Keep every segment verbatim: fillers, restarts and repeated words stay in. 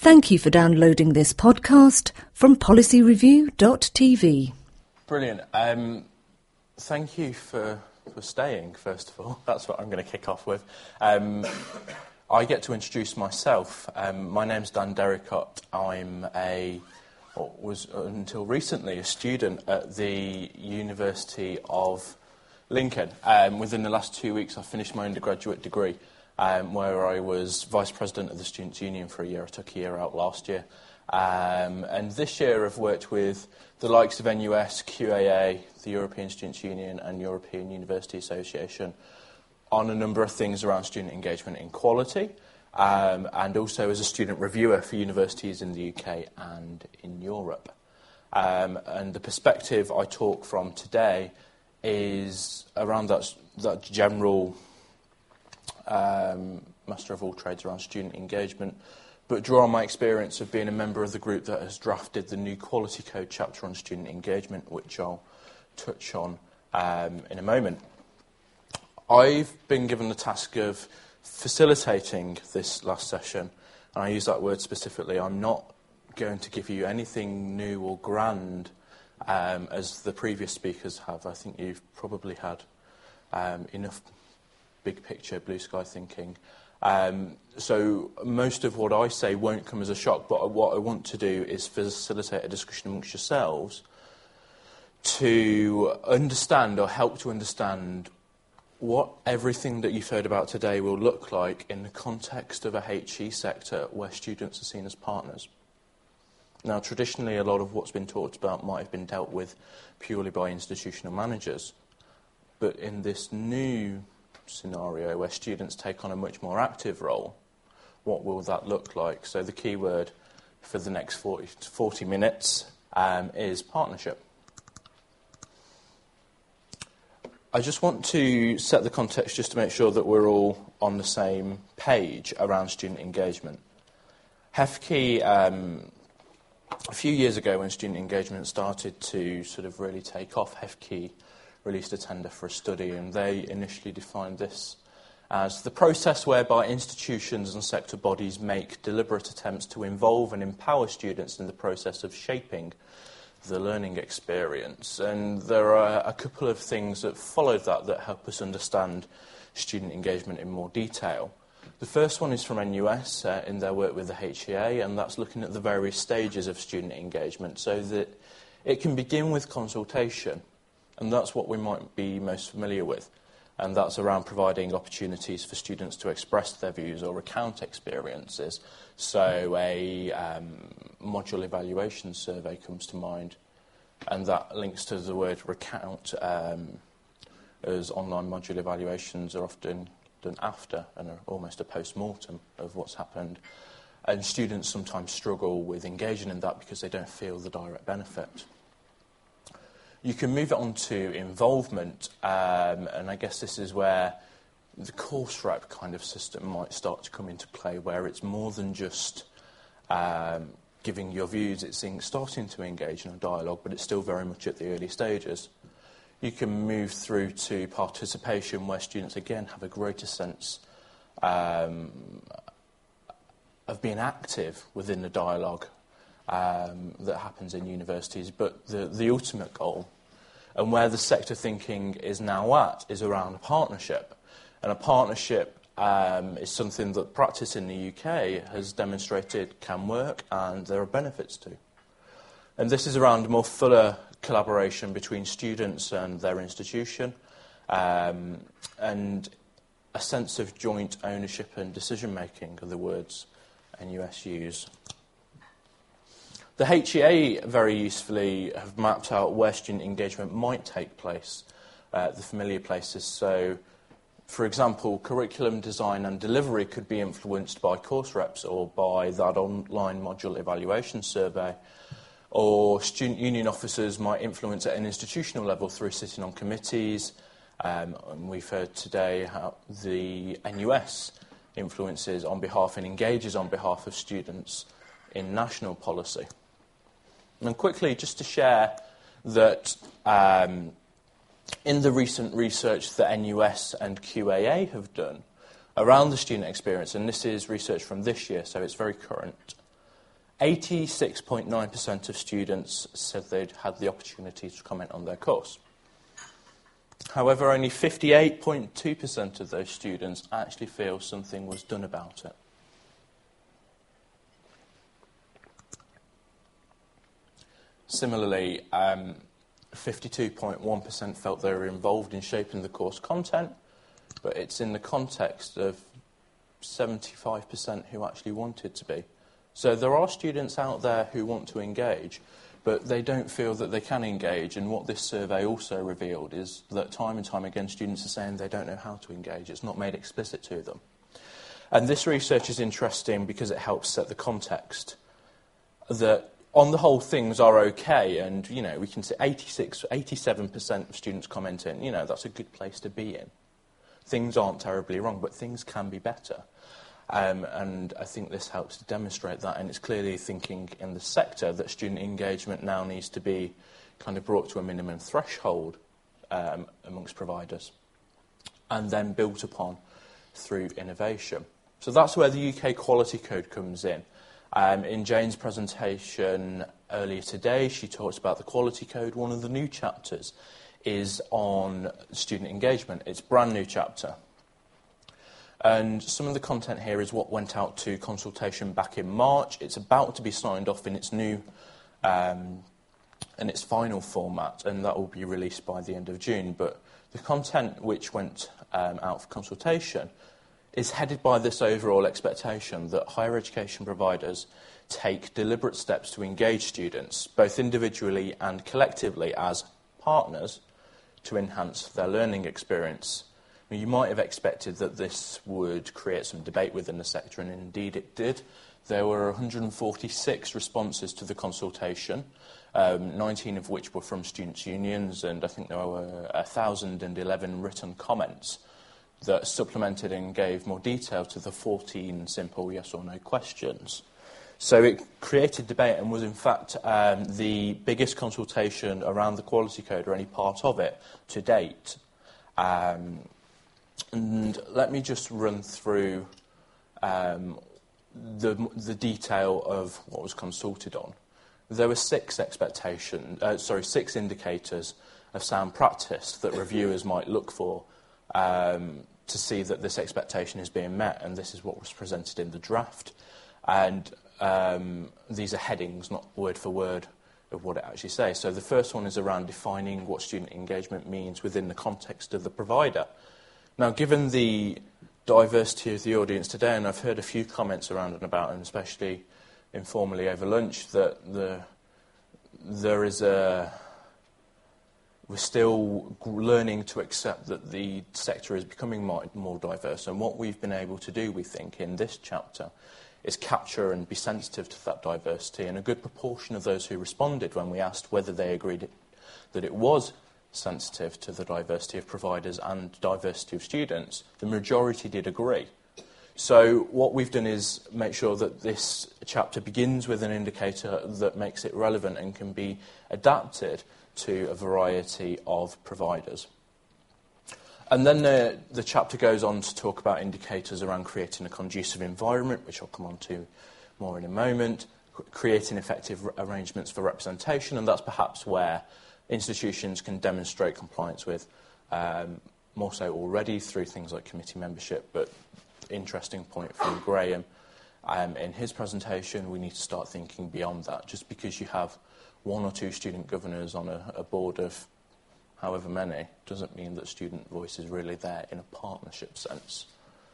Thank you for downloading this podcast from policy review dot t v. Brilliant. Um, thank you for, for staying, first of all. That's what I'm going to kick off with. Um, I get to introduce myself. Um, my name's Dan Derricott. I'm a, or was until recently, a student at the University of Lincoln. Um, within the last two weeks, I finished my undergraduate degree, um, where I was Vice President of the Students' Union for a year. I took a year out last year. Um, and this year I've worked with the likes of N U S, Q A A, the European Students' Union and European University Association on a number of things around student engagement and equality, um, and also as a student reviewer for universities in the U K and in Europe. Um, and the perspective I talk from today is around that, that general um, master of all trades around student engagement, but draw on my experience of being a member of the group that has drafted the new Quality Code chapter on student engagement, which I'll touch on um, in a moment. I've been given the task of facilitating this last session, and I use that word specifically. I'm not going to give you anything new or grand um, as the previous speakers have. I think you've probably had um, enough big picture, blue sky thinking. Um, so most of what I say won't come as a shock, but what I want to do is facilitate a discussion amongst yourselves to understand or help to understand what everything that you've heard about today will look like in the context of a H E sector where students are seen as partners. Now, traditionally, a lot of what's been talked about might have been dealt with purely by institutional managers, but in this new scenario where students take on a much more active role, what will that look like? So the key word for the next forty, forty minutes um, is partnership. I just want to set the context just to make sure that we're all on the same page around student engagement. HEFCE, um, a few years ago when student engagement started to sort of really take off, HEFCE released a tender for a study, and they initially defined this as the process whereby institutions and sector bodies make deliberate attempts to involve and empower students in the process of shaping the learning experience. And there are a couple of things that followed that that help us understand student engagement in more detail. The first one is from N U S uh, in their work with the H E A, and that's looking at the various stages of student engagement so that it can begin with consultation. And that's what we might be most familiar with. And that's around providing opportunities for students to express their views or recount experiences. So a um, module evaluation survey comes to mind, and that links to the word recount, um, as online module evaluations are often done after and are almost a post-mortem of what's happened. And students sometimes struggle with engaging in that because they don't feel the direct benefit. You can move it on to involvement, um, and I guess this is where the course rep kind of system might start to come into play, where it's more than just um, giving your views, it's starting to engage in a dialogue, but it's still very much at the early stages. You can move through to participation, where students, again, have a greater sense um, of being active within the dialogue um, that happens in universities, but the, the ultimate goal, and where the sector thinking is now at, is around a partnership. And a partnership um, is something that practice in the U K has demonstrated can work, and there are benefits to. And this is around more fuller collaboration between students and their institution, um, and a sense of joint ownership and decision-making are the words N U S use. The H E A very usefully have mapped out where student engagement might take place, uh, the familiar places. So, for example, curriculum design and delivery could be influenced by course reps or by that online module evaluation survey. Or student union officers might influence at an institutional level through sitting on committees. Um, and we've heard today how the N U S influences on behalf and engages on behalf of students in national policy. And quickly, just to share that um, in the recent research that N U S and Q A A have done around the student experience, and this is research from this year, so it's very current, eighty-six point nine percent of students said they'd had the opportunity to comment on their course. However, only fifty-eight point two percent of those students actually feel something was done about it. Similarly, um, fifty-two point one percent felt they were involved in shaping the course content, but it's in the context of seventy-five percent who actually wanted to be. So there are students out there who want to engage, but they don't feel that they can engage. And what this survey also revealed is that time and time again, students are saying they don't know how to engage. It's not made explicit to them. And this research is interesting because it helps set the context that on the whole, things are okay, and, you know, we can see eighty-six, eighty-seven percent of students commenting, you know, that's a good place to be in. Things aren't terribly wrong, but things can be better. Um, and I think this helps to demonstrate that, and it's clearly thinking in the sector that student engagement now needs to be kind of brought to a minimum threshold um, amongst providers, and then built upon through innovation. So that's where the U K Quality Code comes in. Um, in Jane's presentation earlier today, she talked about the Quality Code. One of the new chapters is on student engagement. It's a brand new chapter. And some of the content here is what went out to consultation back in March. It's about to be signed off in its new, um, in its final format, and that will be released by the end of June. But the content which went um, out for consultation is headed by this overall expectation that higher education providers take deliberate steps to engage students, both individually and collectively as partners, to enhance their learning experience. I mean, you might have expected that this would create some debate within the sector, and indeed it did. There were one hundred forty-six responses to the consultation, um, nineteen of which were from students' unions, and I think there were one thousand eleven written comments that supplemented and gave more detail to the fourteen simple yes or no questions. So it created debate and was in fact um, the biggest consultation around the Quality Code, or any part of it, to date. Um, and let me just run through um, the, the detail of what was consulted on. There were six expectation, uh, sorry, six indicators of sound practice that reviewers might look for um, to see that this expectation is being met, and this is what was presented in the draft. And um, these are headings, not word for word of what it actually says. So the first one is around defining what student engagement means within the context of the provider. Now, given the diversity of the audience today, and I've heard a few comments around and about, and especially informally over lunch, that the, there is a... We're still learning to accept that the sector is becoming more, more diverse, and what we've been able to do, we think, in this chapter is capture and be sensitive to that diversity. And a good proportion of those who responded when we asked whether they agreed it, that it was sensitive to the diversity of providers and diversity of students, the majority did agree. So what we've done is make sure that this chapter begins with an indicator that makes it relevant and can be adapted to a variety of providers. And then the, the chapter goes on to talk about indicators around creating a conducive environment, which I'll come on to more in a moment, creating effective arrangements for representation, and that's perhaps where institutions can demonstrate compliance with, um, more so already through things like committee membership. But interesting point from Graham um, in his presentation, we need to start thinking beyond that. Just because you have one or two student governors on a, a board of however many doesn't mean that student voice is really there in a partnership sense.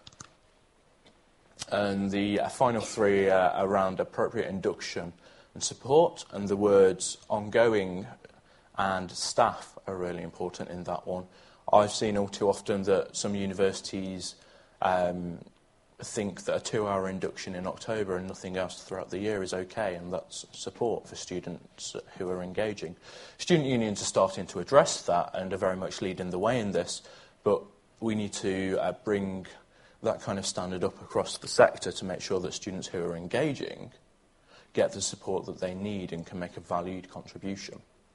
And the uh, final three uh, around appropriate induction and support, and the words ongoing and staff are really important in that one. I've seen all too often that some universities um, think that a two-hour induction in October and nothing else throughout the year is okay, and that's support for students who are engaging. Student unions are starting to address that and are very much leading the way in this, but we need to uh, bring that kind of standard up across the sector to make sure that students who are engaging get the support that they need and can make a valued contribution.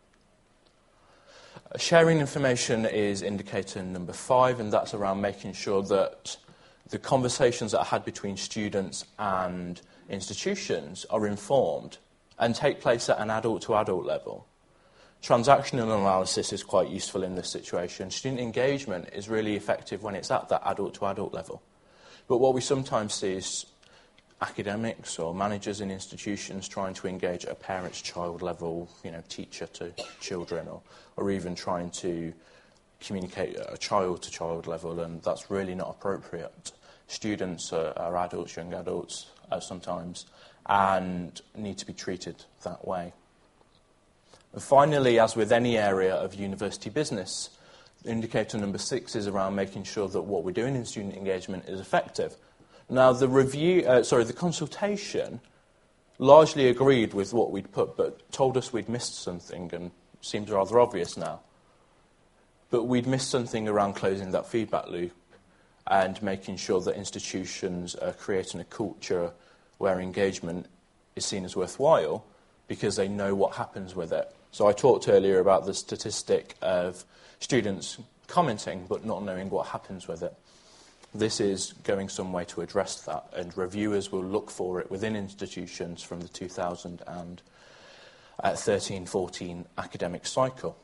Uh, sharing information is indicator number five, and that's around making sure that the conversations that are had between students and institutions are informed and take place at an adult-to-adult level. Transactional analysis is quite useful in this situation. Student engagement is really effective when it's at that adult-to-adult level. But what we sometimes see is academics or managers in institutions trying to engage at a parent-child level, you know, teacher to children, or, or even trying to communicate at a child-to-child level, and that's really not appropriate. Students are, are adults, young adults uh, sometimes, and need to be treated that way. And finally, as with any area of university business, indicator number six is around making sure that what we're doing in student engagement is effective. Now, the review, uh, sorry, the consultation largely agreed with what we'd put, but told us we'd missed something, and seems rather obvious now. But we'd missed something around closing that feedback loop and making sure that institutions are creating a culture where engagement is seen as worthwhile because they know what happens with it. So I talked earlier about the statistic of students commenting but not knowing what happens with it. This is going some way to address that, and reviewers will look for it within institutions from the two thousand thirteen fourteen academic cycle.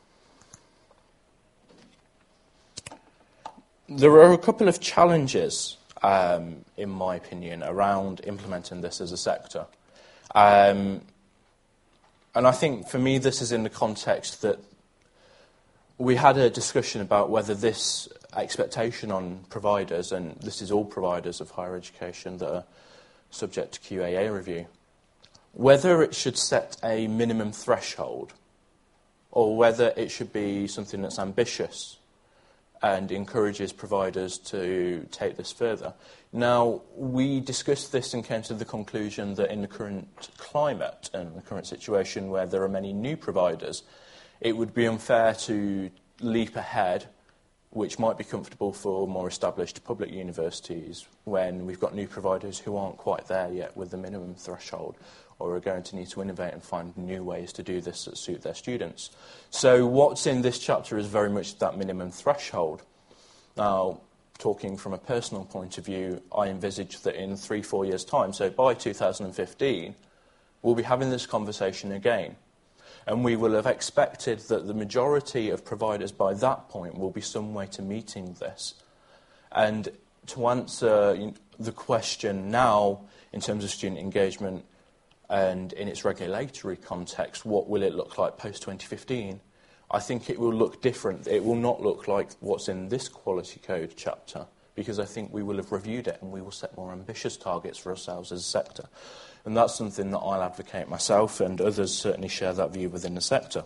There are a couple of challenges, um, in my opinion, around implementing this as a sector. Um, and I think, for me, this is in the context that we had a discussion about whether this expectation on providers, and this is all providers of higher education that are subject to Q A A review, whether it should set a minimum threshold or whether it should be something that's ambitious and encourages providers to take this further. Now, we discussed this and came to the conclusion that in the current climate and the current situation where there are many new providers, it would be unfair to leap ahead, which might be comfortable for more established public universities when we've got new providers who aren't quite there yet with the minimum threshold, or are going to need to innovate and find new ways to do this that suit their students. So what's in this chapter is very much that minimum threshold. Now, talking from a personal point of view, I envisage that in three, four years' time, so by two thousand fifteen, we'll be having this conversation again. And we will have expected that the majority of providers by that point will be some way to meeting this. And to answer the question now, in terms of student engagement and in its regulatory context, what will it look like post twenty fifteen? I think it will look different. It will not look like what's in this quality code chapter, because I think we will have reviewed it and we will set more ambitious targets for ourselves as a sector. And that's something that I'll advocate myself, and others certainly share that view within the sector.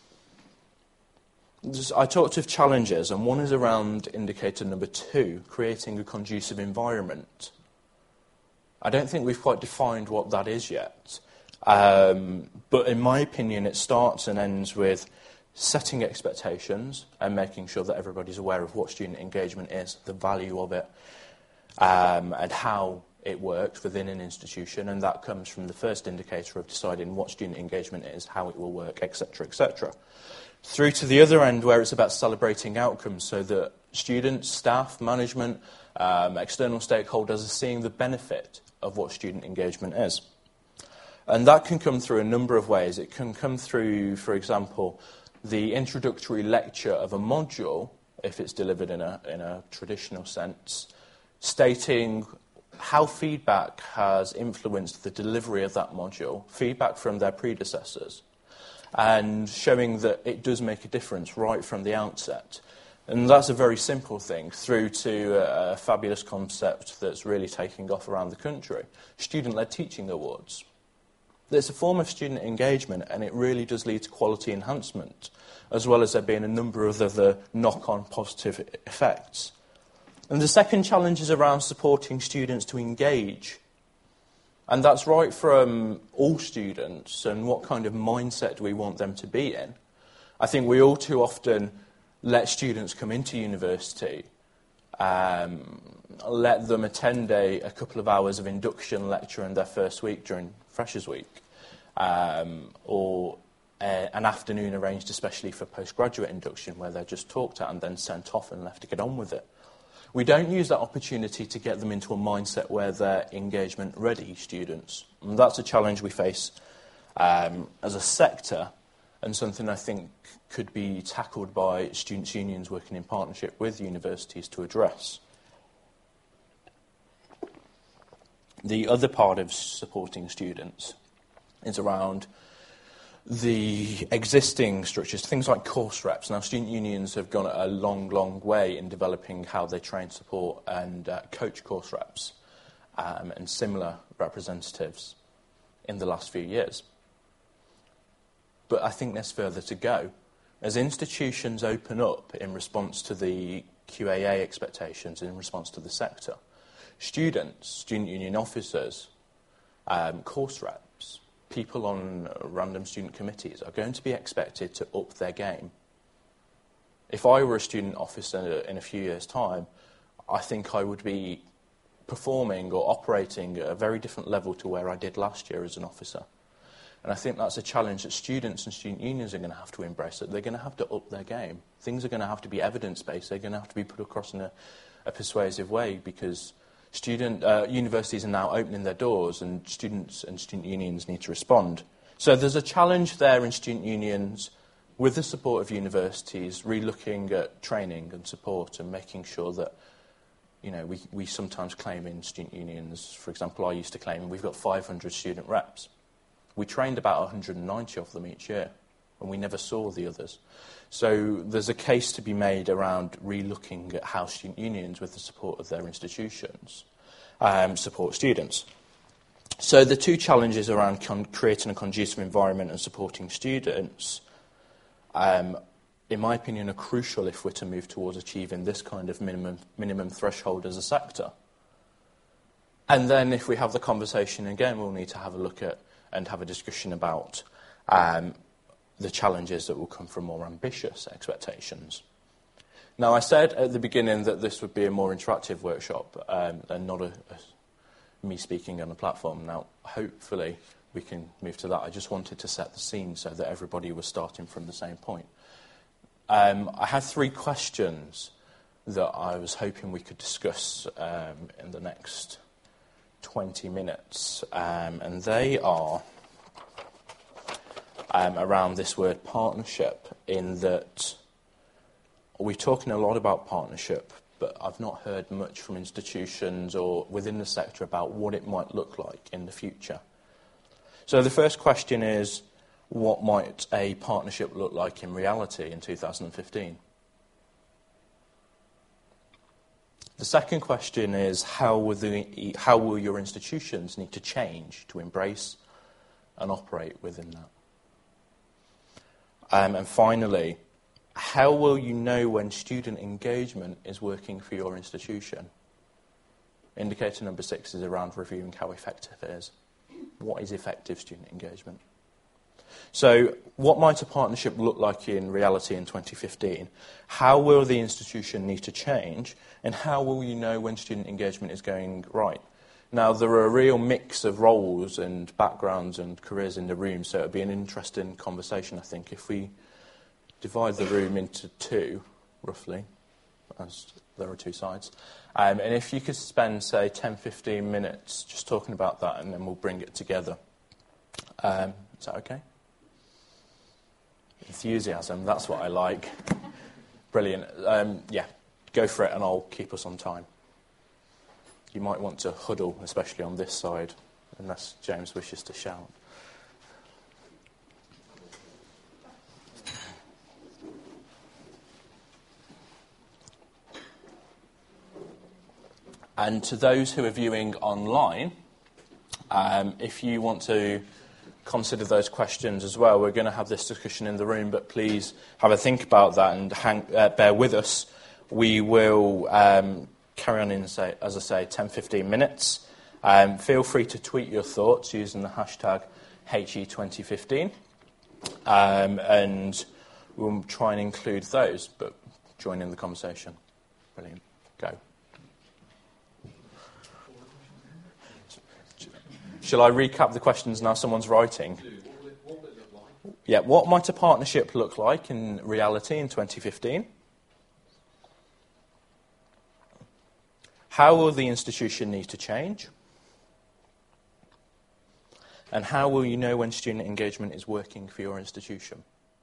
I talked of challenges, and one is around indicator number two, creating a conducive environment. I don't think we've quite defined what that is yet. Um, but in my opinion, it starts and ends with setting expectations and making sure that everybody's aware of what student engagement is, the value of it, um, and how it works within an institution, and that comes from the first indicator of deciding what student engagement is, how it will work, et cetera, et cetera. Through to the other end, where it's about celebrating outcomes, so that students, staff, management, um, external stakeholders are seeing the benefit of what student engagement is. And that can come through a number of ways. It can come through, for example, the introductory lecture of a module, if it's delivered in a, in a traditional sense, stating how feedback has influenced the delivery of that module, feedback from their predecessors, and showing that it does make a difference right from the outset. And that's a very simple thing, through to a, a fabulous concept that's really taking off around the country, student-led teaching awards. It's a form of student engagement, and it really does lead to quality enhancement, as well as there being a number of other knock-on positive effects. And the second challenge is around supporting students to engage. And that's right from all students and what kind of mindset do we want them to be in. I think we all too often let students come into university, um, let them attend a, a couple of hours of induction lecture in their first week during Freshers' Week, um, or a, an afternoon arranged especially for postgraduate induction where they're just talked at and then sent off and left to get on with it. We don't use that opportunity to get them into a mindset where they're engagement-ready students. And that's a challenge we face um, as a sector, and something I think could be tackled by students' unions working in partnership with universities to address. The other part of supporting students is around the existing structures, things like course reps. Now, student unions have gone a long, long way in developing how they train, support and uh, coach course reps um, and similar representatives in the last few years. But I think there's further to go. As institutions open up in response to the Q A A expectations, in response to the sector, students, student union officers, um, course reps, people on random student committees are going to be expected to up their game. If I were a student officer in a few years' time, I think I would be performing or operating at a very different level to where I did last year as an officer. And I think that's a challenge that students and student unions are going to have to embrace, that they're going to have to up their game. Things are going to have to be evidence-based. They're going to have to be put across in a, a persuasive way, because student uh, universities are now opening their doors and students and student unions need to respond. So there's a challenge there in student unions with the support of universities, re-looking at training and support and making sure that, you know, we, we sometimes claim in student unions, for example, I used to claim we've got five hundred student reps. We trained about one hundred ninety of them each year, and we never saw the others. So there's a case to be made around re-looking at how student unions, with the support of their institutions, um, support students. So the two challenges around con- creating a conducive environment and supporting students, um, in my opinion, are crucial if we're to move towards achieving this kind of minimum, minimum threshold as a sector. And then if we have the conversation again, we'll need to have a look at and have a discussion about um, the challenges that will come from more ambitious expectations. Now, I said at the beginning that this would be a more interactive workshop um, and not a, a, me speaking on a platform. Now, hopefully we can move to that. I just wanted to set the scene so that everybody was starting from the same point. Um, I had three questions that I was hoping we could discuss um, in the next twenty minutes, um, and they are um, around this word partnership, in that we're talking a lot about partnership, but I've not heard much from institutions or within the sector about what it might look like in the future. So the first question is, what might a partnership look like in reality in two thousand fifteen? The second question is, how will, the, how will your institutions need to change to embrace and operate within that? Um, and finally, how will you know when student engagement is working for your institution? Indicator number six is around reviewing how effective it is. What is effective student engagement? So what might a partnership look like in reality in twenty fifteen? How will the institution need to change? And how will you know when student engagement is going right? Now, there are a real mix of roles and backgrounds and careers in the room, so it would be an interesting conversation, I think, if we divide the room into two, roughly, as there are two sides. Um, and if you could spend, say, ten, fifteen minutes just talking about that, and then we'll bring it together. Um, is that okay? Enthusiasm, that's what I like. Brilliant. Um, yeah, go for it, and I'll keep us on time. You might want to huddle, especially on this side, unless James wishes to shout. And to those who are viewing online, um, if you want to consider those questions as well, we're going to have this discussion in the room, but please have a think about that and hang, uh, bear with us. We will um, carry on in, say, as I say, ten, fifteen minutes. Um, feel free to tweet your thoughts using the hashtag H E twenty fifteen, um, and we'll try and include those, but join in the conversation. Brilliant. Go. Shall I recap the questions now someone's writing? Yeah, what might a partnership look like in reality in twenty fifteen? How will the institution need to change? And how will you know when student engagement is working for your institution?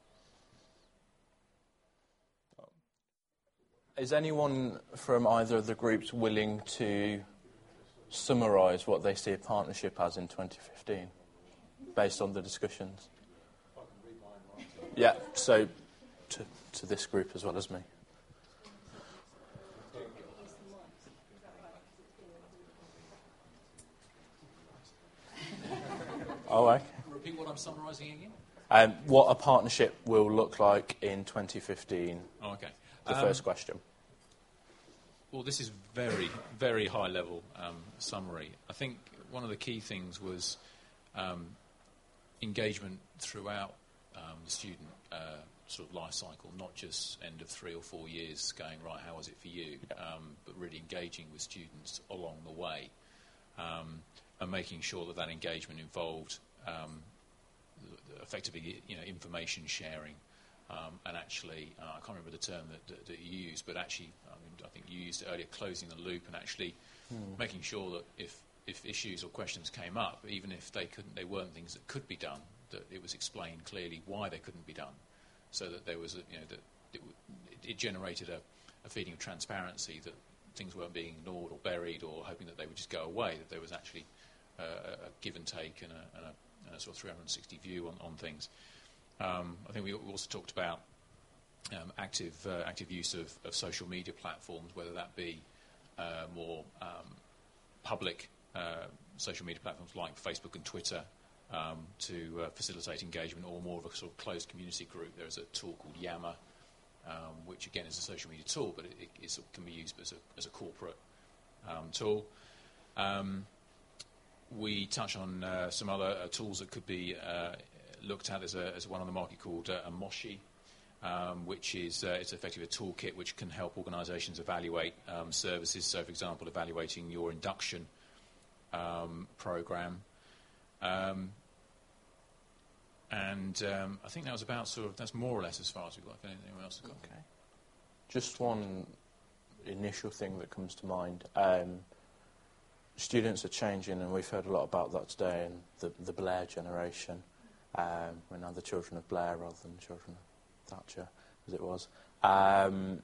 Is anyone from either of the groups willing to summarise what they see a partnership as in twenty fifteen, based on the discussions? Yeah, so to, to this group as well as me. Oh, okay. Repeat what I'm summarising again? Um, what a partnership will look like in twenty fifteen. Oh, okay. The Um, first question. Well, this is very, very high-level um, summary. I think one of the key things was um, engagement throughout um, the student uh, sort of life cycle, not just end of three or four years going, right, how was it for you, um, but really engaging with students along the way um, and making sure that that engagement involved um, effectively, you know, information sharing. Um, and actually, uh, I can't remember the term that, that, that you used, but actually, I, mean, I think you used it earlier, closing the loop and actually mm. making sure that if, if issues or questions came up, even if they couldn't, they weren't things that could be done, that it was explained clearly why they couldn't be done, so that there was, a, you know, that it, it generated a, a feeling of transparency that things weren't being ignored or buried or hoping that they would just go away. That there was actually uh, a give and take and a, and a, and a sort of three hundred sixty view on, on things. Um, I think we also talked about um, active uh, active use of, of social media platforms, whether that be uh, more um, public uh, social media platforms like Facebook and Twitter um, to uh, facilitate engagement, or more of a sort of closed community group. There is a tool called Yammer, um, which again is a social media tool, but it, it, it sort of can be used as a, as a corporate um, tool. Um, we touch on uh, some other uh, tools that could be uh, looked at. There's, a, there's one on the market called uh, a Moshi, um, which is uh, it's effectively a toolkit which can help organisations evaluate um, services. So, for example, evaluating your induction um, programme. Um, and um, I think that was about sort of, that's more or less as far as we've got. If anything else has got. Okay. Just one initial thing that comes to mind. Um, students are changing, and we've heard a lot about that today, and the, the Blair generation. Um, we're now the children of Blair rather than children of Thatcher, as it was. Um,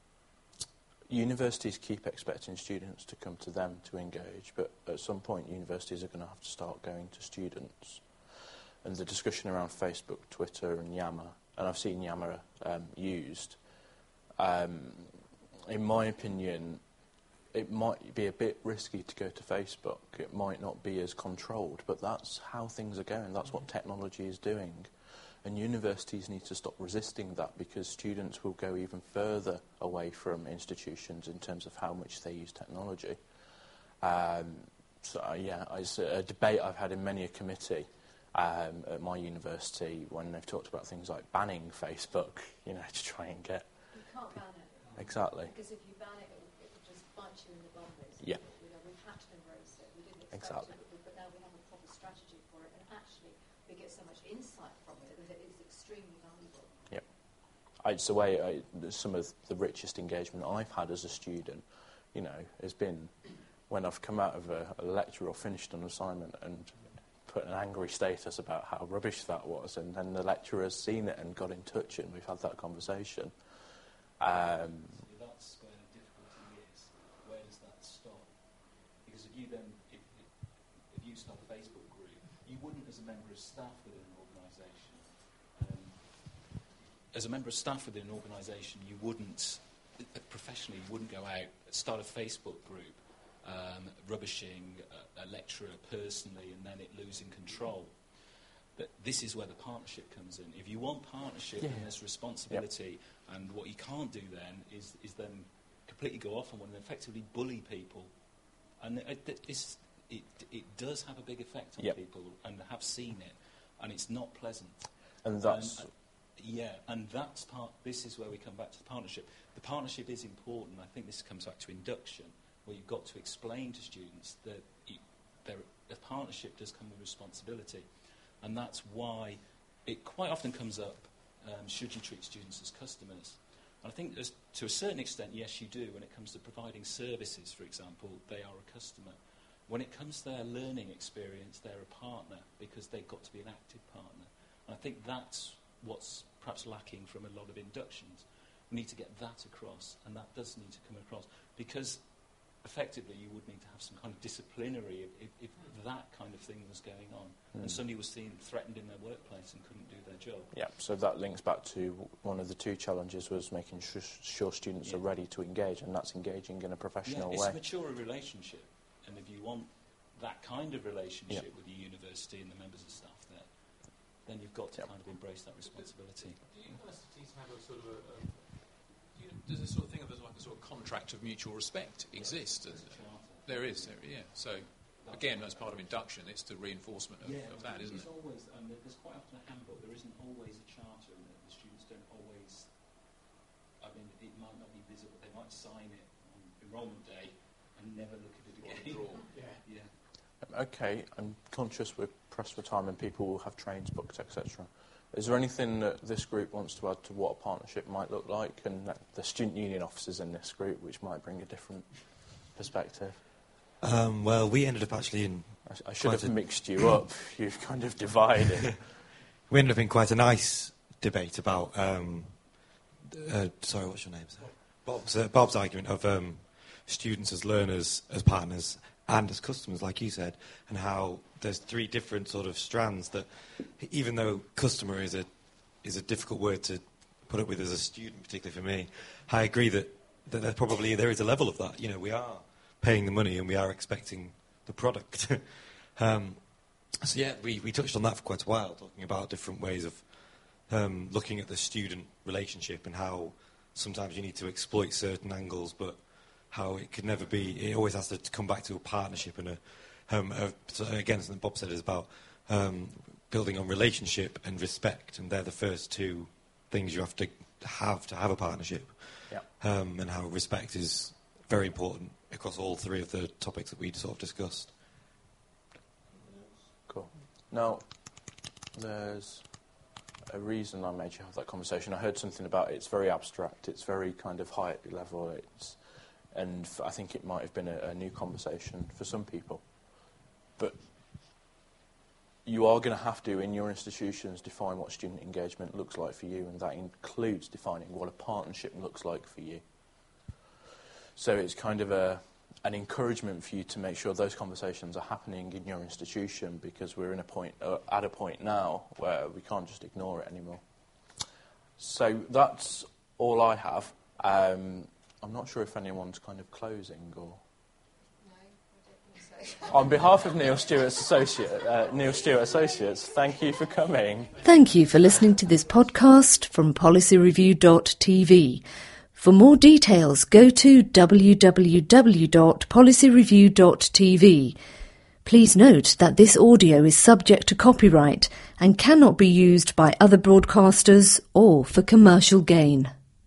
universities keep expecting students to come to them to engage, but at some point universities are going to have to start going to students. And the discussion around Facebook, Twitter and Yammer, and I've seen Yammer um, used, um, in my opinion, it might be a bit risky to go to Facebook. It might not be as controlled, but that's how things are going. That's what technology is doing. And universities need to stop resisting that, because students will go even further away from institutions in terms of how much they use technology. Um, so, uh, yeah, it's a debate I've had in many a committee um, at my university when they've talked about things like banning Facebook, you know, to try and get... You can't ban it. Exactly. Because if you ban it, it will just bite you in the bum, basically. Yeah. You know, we've had to embrace it. We didn't expect Exactly. it, but, but now we have a proper strategy for it, and actually we get so much insight from it that it is extremely valuable. Yep. I, it's the way I, some of the richest engagement I've had as a student, you know, has been when I've come out of a, a lecture or finished an assignment and put an angry status about how rubbish that was, and then the lecturer has seen it and got in touch, and we've had that conversation. Um, That's where the difficulty is. Where does that stop? Because if you then, if, if you start a Facebook group, you wouldn't, as a member of staff within an organisation, um, as a member of staff within an organisation, you wouldn't, professionally, you wouldn't go out, start a Facebook group, um, rubbishing a, a lecturer personally, and then it losing control. But this is where the partnership comes in. If you want partnership, yeah. then there's responsibility, yep. and what you can't do then is, is then completely go off on one and effectively bully people. And it, it, it's, it, it does have a big effect on yep. people, and have seen it, and it's not pleasant. And that's... And, uh, yeah, and that's part, this is where we come back to the partnership. The partnership is important. I think this comes back to induction, where you've got to explain to students that you, there, the partnership does come with responsibility. And that's why it quite often comes up, um, should you treat students as customers? And I think there's, to a certain extent, yes, you do. When it comes to providing services, for example, they are a customer. When it comes to their learning experience, they're a partner because they've got to be an active partner. And I think that's what's perhaps lacking from a lot of inductions. We need to get that across, and that does need to come across, because effectively you would need to have some kind of disciplinary if, if, if that kind of thing was going on, mm. and somebody was seen threatened in their workplace and couldn't do their job. Yeah, so that links back to one of the two challenges was making sh- sure students yeah. are ready to engage, and that's engaging in a professional yeah, it's way. It's a mature relationship, and if you want that kind of relationship yeah. with the university and the members of staff there, then you've got to yeah. kind of embrace that responsibility. Do universities have a sort of a, a you know, does this sort of thing of like a sort of contract of mutual respect exist? Yeah, there is, there, yeah. So again, as part of induction, it's the reinforcement of, yeah, of that, isn't it's it? Always, um, there's quite often a handbook. There isn't always a charter, and the students don't always. I mean, it might not be visible. They might sign it on enrolment day and never look at it again. yeah. yeah. Okay, I'm conscious we're pressed for time and people will have trains booked, et cetera. Is there anything that this group wants to add to what a partnership might look like, and that the student union officers in this group, which might bring a different perspective? Um, well, we ended up actually in... I, I should have mixed you up. You've kind of divided. We ended up in quite a nice debate about... Um, uh, sorry, what's your name, sir? Bob's, uh, Bob's argument of um, students as learners, as partners, and as customers, like you said, and how there's three different sort of strands that, even though customer is a is a difficult word to put up with as a student, particularly for me, I agree that, that there probably there is a level of that. You know, we are paying the money and we are expecting the product. um, so yeah, we, we touched on that for quite a while, talking about different ways of um, looking at the student relationship and how sometimes you need to exploit certain angles, but how it could never be, it always has to come back to a partnership and a, um, a so again, something Bob said is about um, building on relationship and respect, and they're the first two things you have to have to have a partnership. Yeah. Um, and how respect is very important across all three of the topics that we sort of discussed. Cool. Now, there's a reason I made you have that conversation. I heard something about it. It's very abstract. It's very kind of high level. It's And f- I think it might have been a, a new conversation for some people. But you are going to have to, in your institutions, define what student engagement looks like for you, and that includes defining what a partnership looks like for you. So it's kind of a an encouragement for you to make sure those conversations are happening in your institution, because we're in a point uh, at a point now where we can't just ignore it anymore. So that's all I have. Um, I'm not sure if anyone's kind of closing or... No, I don't think so. On behalf of Neil Stewart's associate, uh, Neil Stewart Associates, thank you for coming. Thank you for listening to this podcast from policy review dot t v. For more details, go to w w w dot policy review dot t v. Please note that this audio is subject to copyright and cannot be used by other broadcasters or for commercial gain.